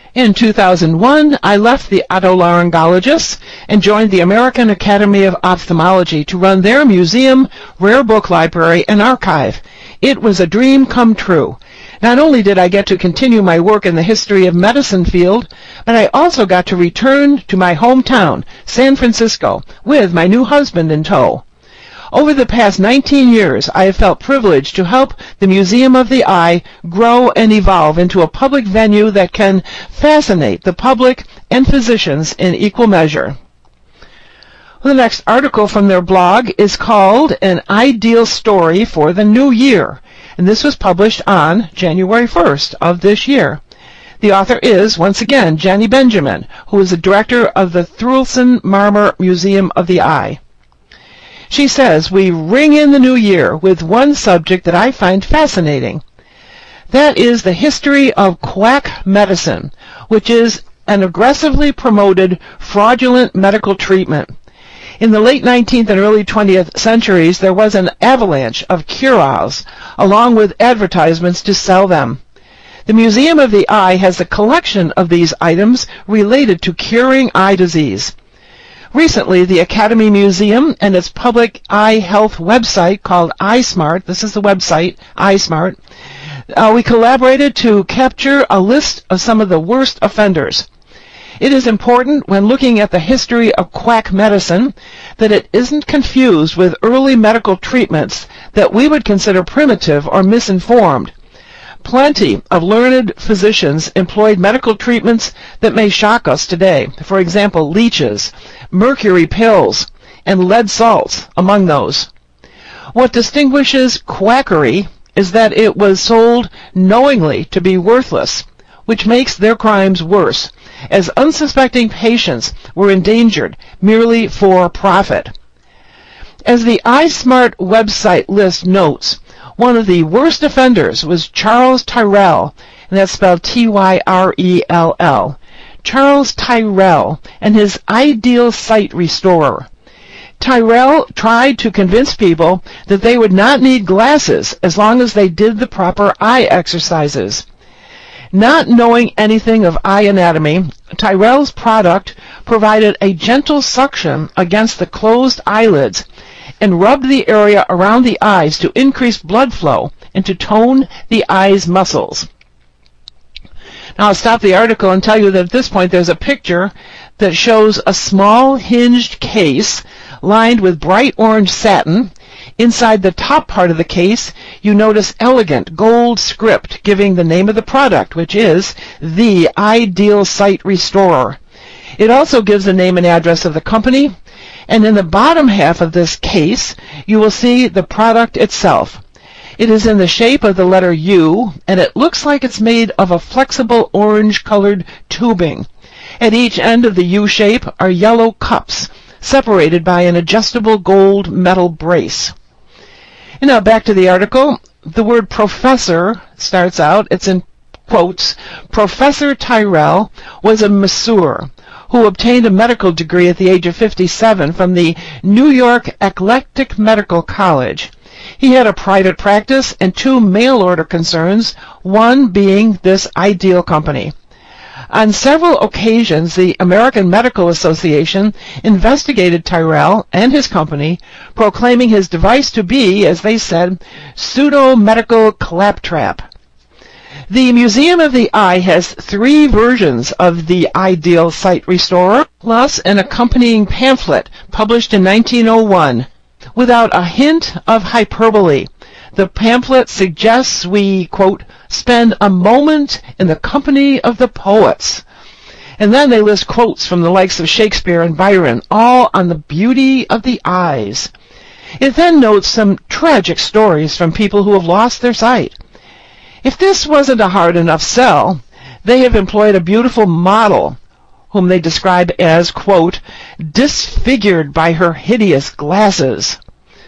In 2001, I left the otolaryngologists and joined the American Academy of Ophthalmology to run their museum, rare book library, and archive. It was a dream come true. Not only did I get to continue my work in the history of medicine field, but I also got to return to my hometown, San Francisco, with my new husband in tow. Over the past 19 years, I have felt privileged to help the Museum of the Eye grow and evolve into a public venue that can fascinate the public and physicians in equal measure. The next article from their blog is called An Ideal Story for the New Year, and this was published on January 1st of this year. The author is, once again, Jenny Benjamin, who is the director of the Thrulson Marmer Museum of the Eye. She says, we ring in the new year with one subject that I find fascinating. That is the history of quack medicine, which is an aggressively promoted fraudulent medical treatment. In the late 19th and early 20th centuries, there was an avalanche of cure-alls, along with advertisements to sell them. The Museum of the Eye has a collection of these items related to curing eye disease. Recently, the Academy Museum and its public eye health website called iSmart, this is the website, iSmart, we collaborated to capture a list of some of the worst offenders. It is important when looking at the history of quack medicine that it isn't confused with early medical treatments that we would consider primitive or misinformed. Plenty of learned physicians employed medical treatments that may shock us today. For example, leeches, mercury pills, and lead salts, among those. What distinguishes quackery is that it was sold knowingly to be worthless, which makes their crimes worse, as unsuspecting patients were endangered merely for profit. As the iSmart website list notes, one of the worst offenders was Charles Tyrrell, and that's spelled Tyrell. Charles Tyrrell and his Ideal Sight Restorer. Tyrrell tried to convince people that they would not need glasses as long as they did the proper eye exercises. Not knowing anything of eye anatomy, Tyrrell's product provided a gentle suction against the closed eyelids and rubbed the area around the eyes to increase blood flow and to tone the eye's muscles. Now I'll stop the article and tell you that at this point there's a picture that shows a small hinged case lined with bright orange satin. Inside the top part of the case, you notice elegant gold script giving the name of the product, which is the Ideal Sight Restorer. It also gives the name and address of the company, and in the bottom half of this case, you will see the product itself. It is in the shape of the letter U, and it looks like it's made of a flexible orange-colored tubing. At each end of the U shape are yellow cups, separated by an adjustable gold metal brace. And now back to the article. The word professor starts out, it's in quotes, Professor Tyrrell was a masseur who obtained a medical degree at the age of 57 from the New York Eclectic Medical College. He had a private practice and 2 mail-order concerns, one being this Ideal Company. On several occasions, the American Medical Association investigated Tyrrell and his company, proclaiming his device to be, as they said, pseudo-medical claptrap. The Museum of the Eye has 3 versions of the Ideal Sight Restorer, plus an accompanying pamphlet published in 1901. Without a hint of hyperbole, the pamphlet suggests we, quote, spend a moment in the company of the poets. And then they list quotes from the likes of Shakespeare and Byron, all on the beauty of the eyes. It then notes some tragic stories from people who have lost their sight. If this wasn't a hard enough sell, they have employed a beautiful model, whom they describe as, quote, disfigured by her hideous glasses.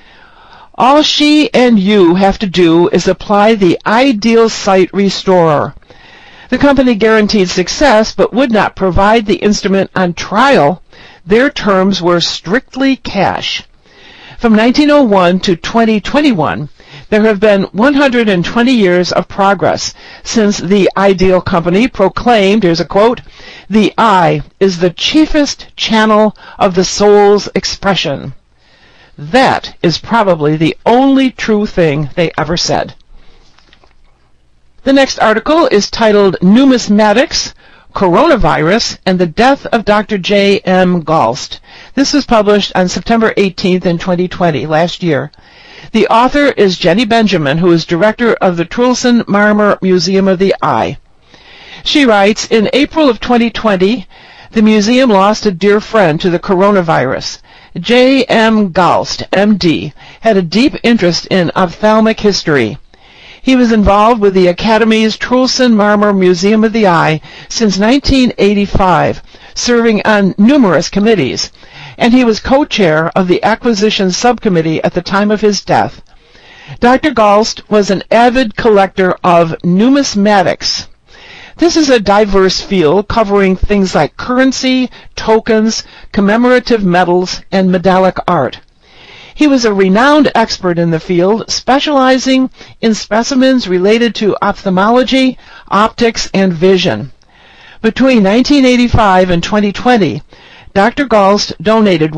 All she and you have to do is apply the Ideal Sight Restorer. The company guaranteed success, but would not provide the instrument on trial. Their terms were strictly cash. From 1901 to 2021, There have been 120 years of progress since the Ideal Company proclaimed, here's a quote, "The eye is the chiefest channel of the soul's expression." That is probably the only true thing they ever said. The next article is titled Numismatics, Coronavirus, and the Death of Dr. J. M. Galst. This was published on September 18th in 2020, last year. The author is Jenny Benjamin, who is director of the Trulson Marmer Museum of the Eye. She writes, in April of 2020, the museum lost a dear friend to the coronavirus. J. M. Galst, M.D., had a deep interest in ophthalmic history. He was involved with the Academy's Trulson Marmer Museum of the Eye since 1985, serving on numerous committees, and he was co-chair of the Acquisition Subcommittee at the time of his death. Dr. Galst was an avid collector of numismatics. This is a diverse field covering things like currency, tokens, commemorative medals, and medallic art. He was a renowned expert in the field, specializing in specimens related to ophthalmology, optics, and vision. Between 1985 and 2020, Dr. Galst donated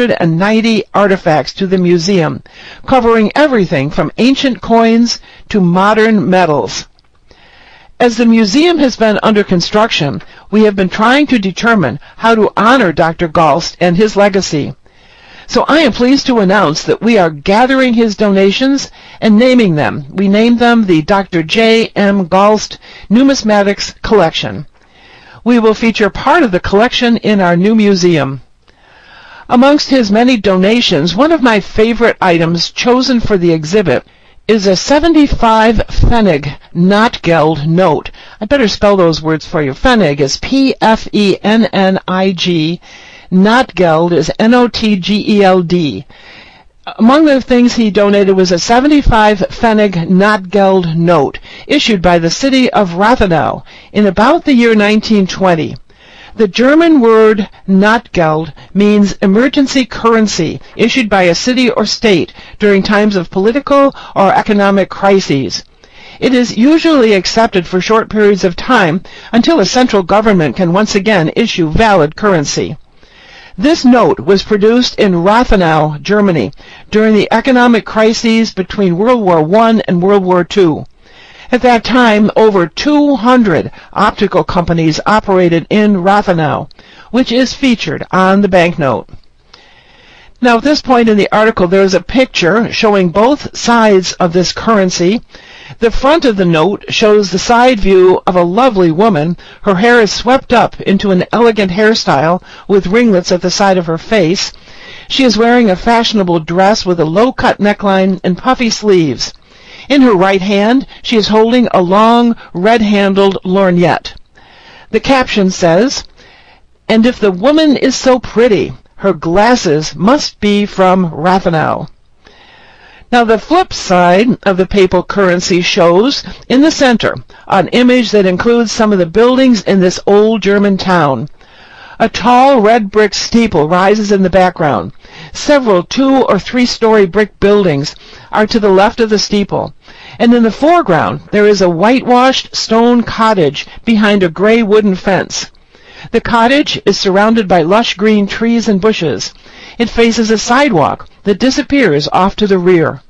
190 artifacts to the museum, covering everything from ancient coins to modern medals. As the museum has been under construction, we have been trying to determine how to honor Dr. Galst and his legacy. So I am pleased to announce that we are gathering his donations and naming them. We named them the Dr. J. M. Galst Numismatics Collection. We will feature part of the collection in our new museum. Amongst his many donations, one of my favorite items chosen for the exhibit is a 75 Pfennig Notgeld note. I better spell those words for you. Pfennig is P-F-E-N-N-I-G. Notgeld is N-O-T-G-E-L-D. Among the things he donated was a 75 Pfennig Notgeld note issued by the city of Rathenau in about the year 1920. The German word Notgeld means emergency currency issued by a city or state during times of political or economic crises. It is usually accepted for short periods of time until a central government can once again issue valid currency. This note was produced in Rathenau, Germany, during the economic crises between World War I and World War II. At that time, over 200 optical companies operated in Rathenau, which is featured on the banknote. Now, at this point in the article, there is a picture showing both sides of this currency. The front of the note shows the side view of a lovely woman. Her hair is swept up into an elegant hairstyle with ringlets at the side of her face. She is wearing a fashionable dress with a low-cut neckline and puffy sleeves. In her right hand, she is holding a long, red-handled lorgnette. The caption says, "And if the woman is so pretty, her glasses must be from Rathenau." Now, the flip side of the papal currency shows, in the center, an image that includes some of the buildings in this old German town. A tall red brick steeple rises in the background. Several 2- or 3-story brick buildings are to the left of the steeple. And in the foreground, there is a whitewashed stone cottage behind a gray wooden fence. The cottage is surrounded by lush green trees and bushes. It faces a sidewalk that disappears off to the rear.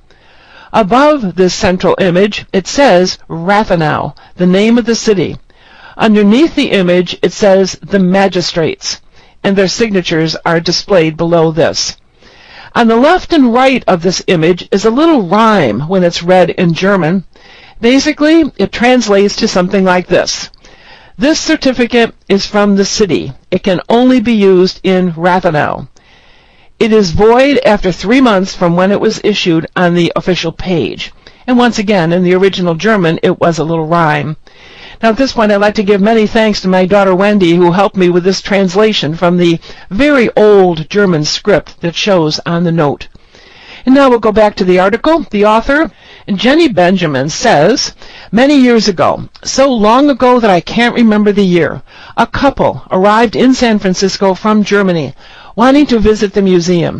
Above this central image, it says Rathenau, the name of the city. Underneath the image, it says the magistrates, and their signatures are displayed below this. On the left and right of this image is a little rhyme when it's read in German. Basically, it translates to something like this. This certificate is from the city. It can only be used in Rathenau. It is void after 3 months from when it was issued on the official page. And once again, in the original German, it was a little rhyme. Now, at this point, I'd like to give many thanks to my daughter Wendy, who helped me with this translation from the very old German script that shows on the note. And now we'll go back to the article. The author, Jenny Benjamin, says, "Many years ago, so long ago that I can't remember the year, a couple arrived in San Francisco from Germany, wanting to visit the museum.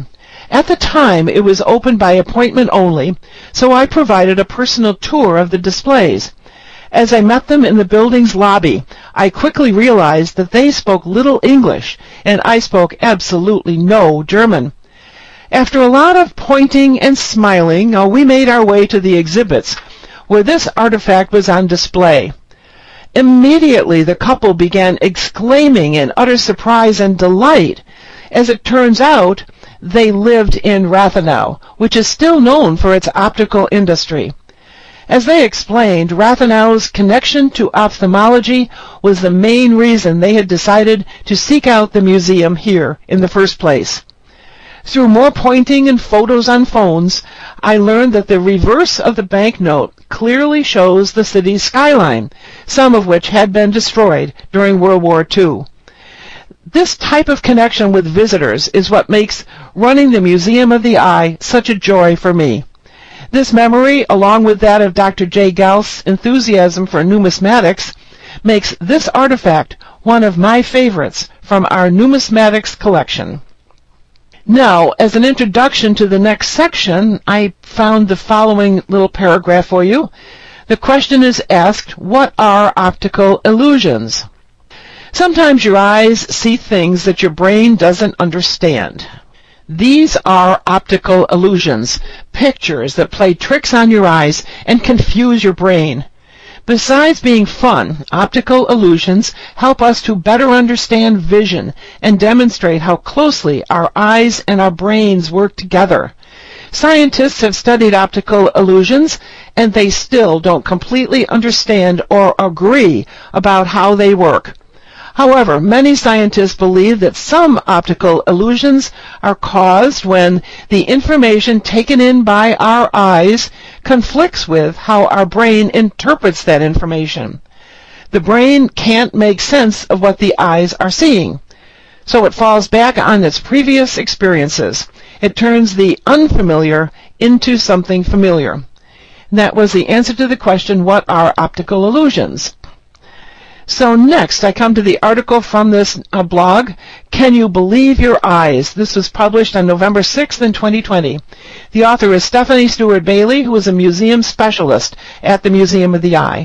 At the time, it was open by appointment only, so I provided a personal tour of the displays. As I met them in the building's lobby, I quickly realized that they spoke little English, and I spoke absolutely no German. After a lot of pointing and smiling, we made our way to the exhibits, where this artifact was on display. Immediately, the couple began exclaiming in utter surprise and delight. As it turns out, they lived in Rathenau, which is still known for its optical industry. As they explained, Rathenau's connection to ophthalmology was the main reason they had decided to seek out the museum here in the first place. Through more pointing and photos on phones, I learned that the reverse of the banknote clearly shows the city's skyline, some of which had been destroyed during World War II. This type of connection with visitors is what makes running the Museum of the Eye such a joy for me. This memory, along with that of Dr. J. Gauss's enthusiasm for numismatics, makes this artifact one of my favorites from our numismatics collection. Now, as an introduction to the next section, I found the following little paragraph for you. The question is asked, what are optical illusions? Sometimes your eyes see things that your brain doesn't understand. These are optical illusions, pictures that play tricks on your eyes and confuse your brain. Besides being fun, optical illusions help us to better understand vision and demonstrate how closely our eyes and our brains work together. Scientists have studied optical illusions, and they still don't completely understand or agree about how they work. However, many scientists believe that some optical illusions are caused when the information taken in by our eyes conflicts with how our brain interprets that information. The brain can't make sense of what the eyes are seeing, so it falls back on its previous experiences. It turns the unfamiliar into something familiar. And that was the answer to the question, what are optical illusions? So next, I come to the article from this blog, Can You Believe Your Eyes? This was published on November 6th in 2020. The author is Stephanie Stewart Bailey, who is a museum specialist at the Museum of the Eye.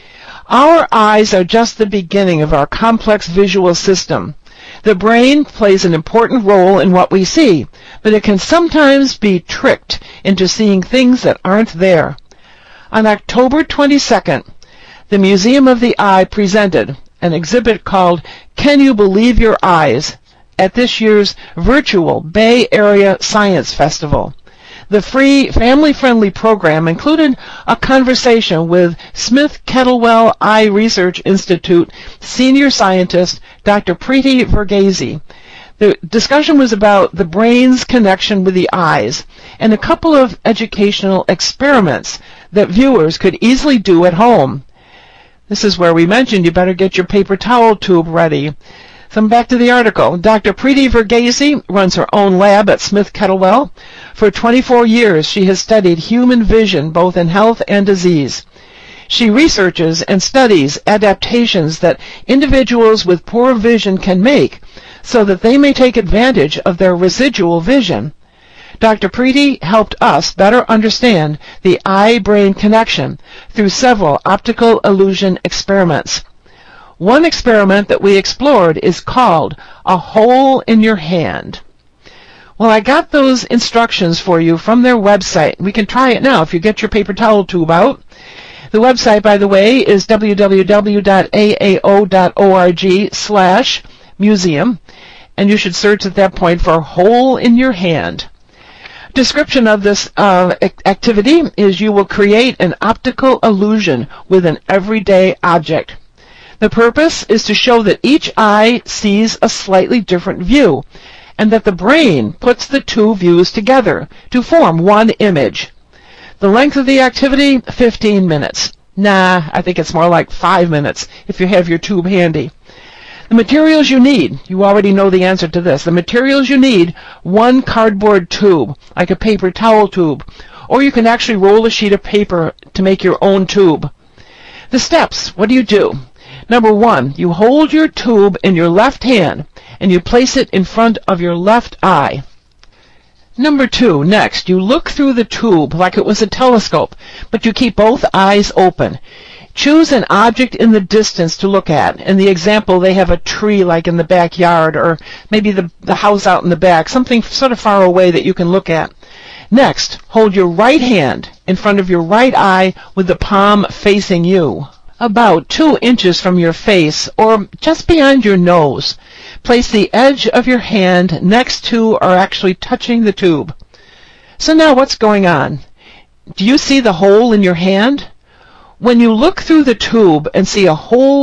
Our eyes are just the beginning of our complex visual system. The brain plays an important role in what we see, but it can sometimes be tricked into seeing things that aren't there. On October 22nd, the Museum of the Eye presented an exhibit called Can You Believe Your Eyes at this year's virtual Bay Area Science Festival. The free, family-friendly program included a conversation with Smith Kettlewell Eye Research Institute senior scientist Dr. Preeti Verghese. The discussion was about the brain's connection with the eyes and a couple of educational experiments that viewers could easily do at home. This is where we mentioned you better get your paper towel tube ready. So back to the article. Dr. Preeti Verghese runs her own lab at Smith Kettlewell. For 24 years, she has studied human vision both in health and disease. She researches and studies adaptations that individuals with poor vision can make so that they may take advantage of their residual vision. Dr. Preeti helped us better understand the eye-brain connection through several optical illusion experiments. One experiment that we explored is called A Hole in Your Hand. Well, I got those instructions for you from their website. We can try it now if you get your paper towel tube out. The website, by the way, is www.aao.org/museum, and you should search at that point for Hole in Your Hand. Description of this activity is you will create an optical illusion with an everyday object. The purpose is to show that each eye sees a slightly different view, and that the brain puts the two views together to form one image. The length of the activity, 15 minutes. I think it's more like 5 minutes if you have your tube handy. The materials you need, you already know the answer to this. The materials you need, one cardboard tube, like a paper towel tube, or you can actually roll a sheet of paper to make your own tube. The steps, what do? Number 1, you hold your tube in your left hand and you place it in front of your left eye. Number 2, next, you look through the tube like it was a telescope, but you keep both eyes open. Choose an object in the distance to look at. In the example, they have a tree like in the backyard, or maybe the house out in the back, something sort of far away that you can look at. Next, hold your right hand in front of your right eye with the palm facing you, about 2 inches from your face or just beyond your nose. Place the edge of your hand next to or actually touching the tube. So now what's going on? Do you see the hole in your hand? When you look through the tube and see a hole